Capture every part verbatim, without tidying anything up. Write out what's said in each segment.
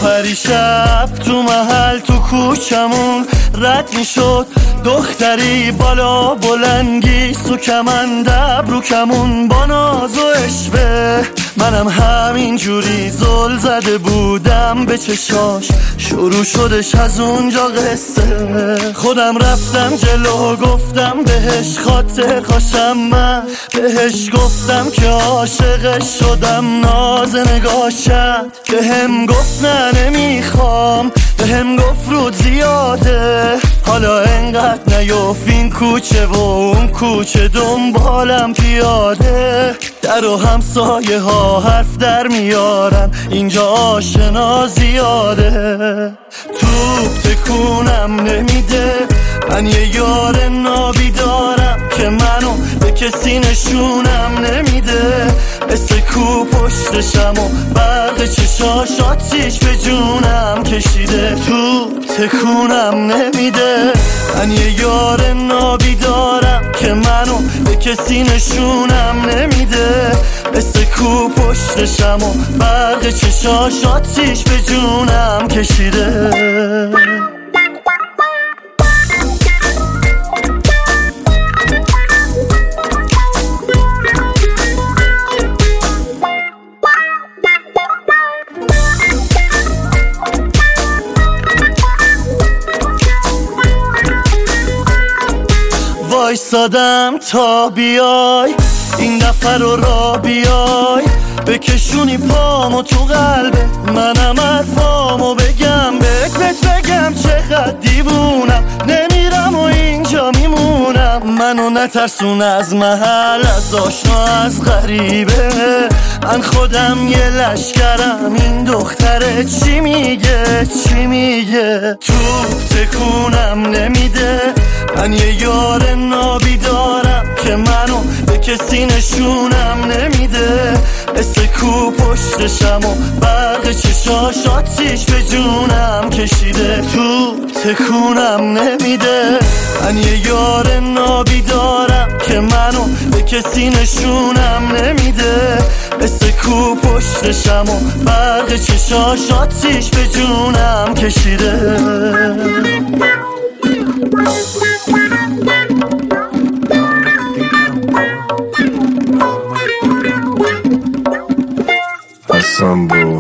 پریشب تو محل تو کوچمون رد میشد دختری بالا بلنگی سو کمند ابرو کمون با ناز و اشوه. منم همین جوری زل زده بودم به چشاش، شروع شدش از اونجا قصه. خودم رفتم جلو گفتم بهش خاطر خاشم، من بهش گفتم که عاشقش شدم، ناز نگاه کرد بهم گفت نه نمیخوام، بهم گفت رود زیاده، حالا انقدر نیوف این کوچه و اون کوچه دنبالم پیاده. در و همسایه ها حرف در میارن اینجا آشنا زیاده. توپ تکونم نمیده، من یه یار نابی دارم که منو به کسی نشونم نمیده. مثل کو پشتشم و برق چشاش آتیش به جونم کشیده. توپ تکونم نمیده، من یه یار نابی دارم که منو به کسی نشونم نمیده. مثل کو پشتشم و برق چشاش آتیش به جونم کشیده. وایسادم تا بیای این دفعه رو را بیای، بکشونی پامو تو قلبه منم حرفامو بگم بهت بهت بگم چقدر دیوونم، نمیرم و اینجا میمونم. منو نترسون از محل، از آشنا از غریبه، من خودم یه لشکرم، این دختره چی میگه چی میگه. توپ تکونم نمیده، من یه یار نابی دارم که منو به کسی نشونم نمیده. مثل کو پشتشم و برق چشاش آتیش به جونم کشیده. توپ تکونم نمیده، من یه یار نابی دارم که منو به کسی نشونم نمیده. مثل کو پشتشم و برق چشاش آتیش به جونم کشیده. Sambo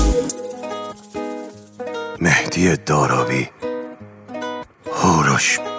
مهدی دارابی، هوروش